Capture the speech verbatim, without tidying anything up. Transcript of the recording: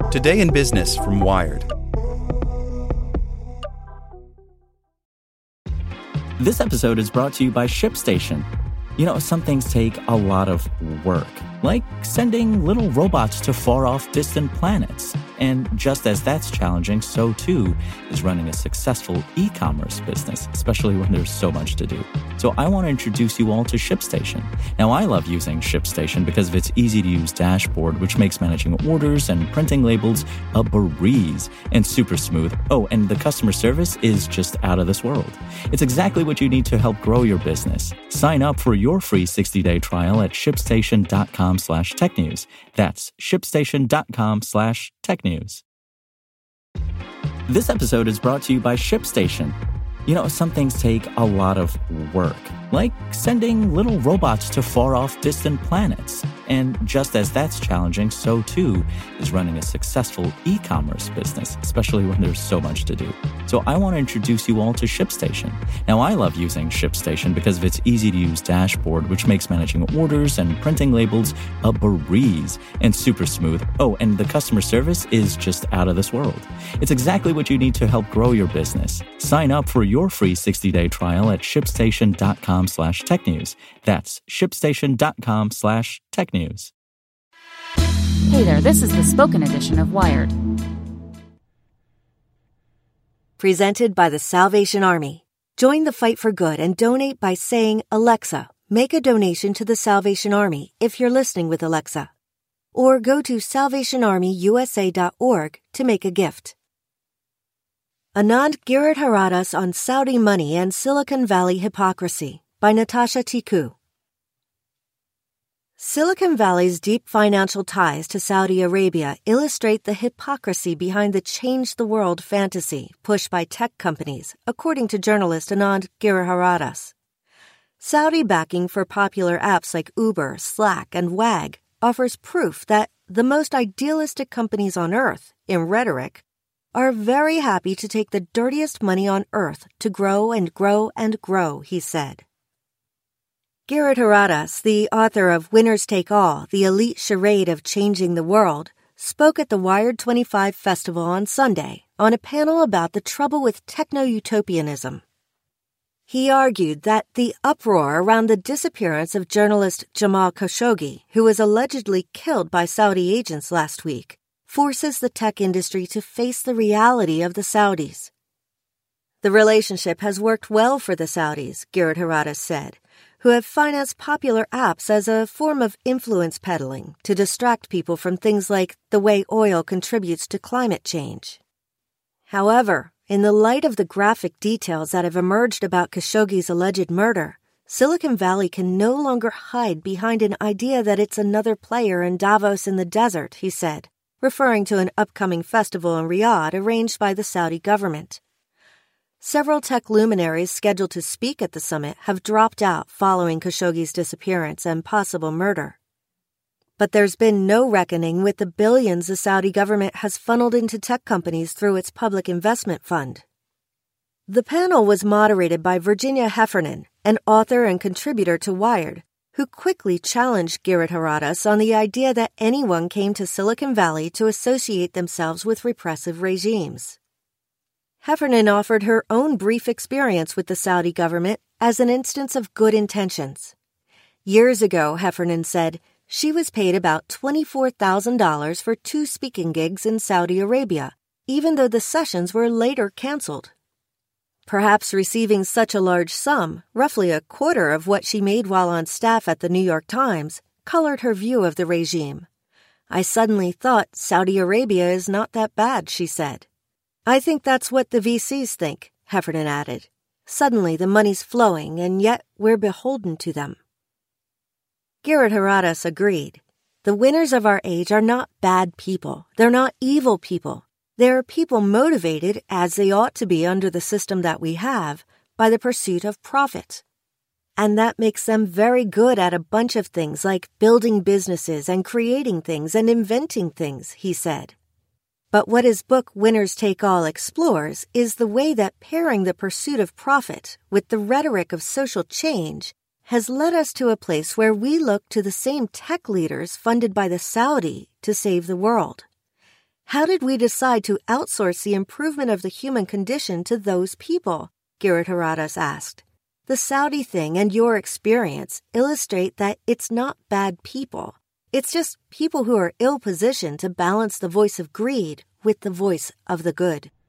Today in Business from Wired. This episode is brought to you by ShipStation. You know, some things take a lot of work, like sending little robots to far-off distant planets. And just as that's challenging, so too is running a successful e-commerce business, especially when there's so much to do. So I want to introduce you all to ShipStation. Now, I love using ShipStation because of its easy-to-use dashboard, which makes managing orders and printing labels a breeze and super smooth. Oh, and the customer service is just out of this world. It's exactly what you need to help grow your business. Sign up for your free sixty-day trial at shipstation.com slash tech news. That's shipstation.com slash tech news. This episode is brought to you by ShipStation. You know, some things take a lot of work, like sending little robots to far-off distant planets. And just as that's challenging, so too is running a successful e-commerce business, especially when there's so much to do. So I want to introduce you all to ShipStation. Now, I love using ShipStation because of its easy-to-use dashboard, which makes managing orders and printing labels a breeze and super smooth. Oh, and the customer service is just out of this world. It's exactly what you need to help grow your business. Sign up for your free sixty-day trial at shipstation.com slash tech news. That's shipstation.com slash tech news. Hey there, this is the spoken edition of Wired. Presented by the Salvation Army. Join the fight for good and donate by saying, Alexa, make a donation to the Salvation Army if you're listening with Alexa. Or go to salvation army u s a dot org to make a gift. Anand Giridharadas on Saudi Money and Silicon Valley Hypocrisy by Natasha Tiku. Silicon Valley's deep financial ties to Saudi Arabia illustrate the hypocrisy behind the change-the-world fantasy pushed by tech companies, according to journalist Anand Giridharadas. Saudi backing for popular apps like Uber, Slack, and Wag offers proof that the most idealistic companies on Earth, in rhetoric, are very happy to take the dirtiest money on Earth to grow and grow and grow, he said. Giridharadas, the author of Winners Take All, The Elite Charade of Changing the World, spoke at the Wired twenty-five Festival on Sunday on a panel about the trouble with techno-utopianism. He argued that the uproar around the disappearance of journalist Jamal Khashoggi, who was allegedly killed by Saudi agents last week, forces the tech industry to face the reality of the Saudis. The relationship has worked well for the Saudis, Giridharadas said, who have financed popular apps as a form of influence peddling to distract people from things like the way oil contributes to climate change. However, in the light of the graphic details that have emerged about Khashoggi's alleged murder, Silicon Valley can no longer hide behind an idea that it's another player in Davos in the desert, he said, referring to an upcoming festival in Riyadh arranged by the Saudi government. Several tech luminaries scheduled to speak at the summit have dropped out following Khashoggi's disappearance and possible murder. But there's been no reckoning with the billions the Saudi government has funneled into tech companies through its public investment fund. The panel was moderated by Virginia Heffernan, an author and contributor to Wired, who quickly challenged Giridharadas on the idea that anyone came to Silicon Valley to associate themselves with repressive regimes. Heffernan offered her own brief experience with the Saudi government as an instance of good intentions. Years ago, Heffernan said, she was paid about twenty-four thousand dollars for two speaking gigs in Saudi Arabia, even though the sessions were later canceled. Perhaps receiving such a large sum, roughly a quarter of what she made while on staff at the New York Times, colored her view of the regime. I suddenly thought Saudi Arabia is not that bad, she said. I think that's what the V Cs think, Heffernan added. Suddenly the money's flowing, and yet we're beholden to them. Giridharadas agreed. The winners of our age are not bad people. They're not evil people. They're people motivated, as they ought to be under the system that we have, by the pursuit of profit. And that makes them very good at a bunch of things like building businesses and creating things and inventing things, he said. But what his book Winners Take All explores is the way that pairing the pursuit of profit with the rhetoric of social change has led us to a place where we look to the same tech leaders funded by the Saudi to save the world. How did we decide to outsource the improvement of the human condition to those people? Giridharadas asked. The Saudi thing and your experience illustrate that it's not bad people. It's just people who are ill-positioned to balance the voice of greed with the voice of the good.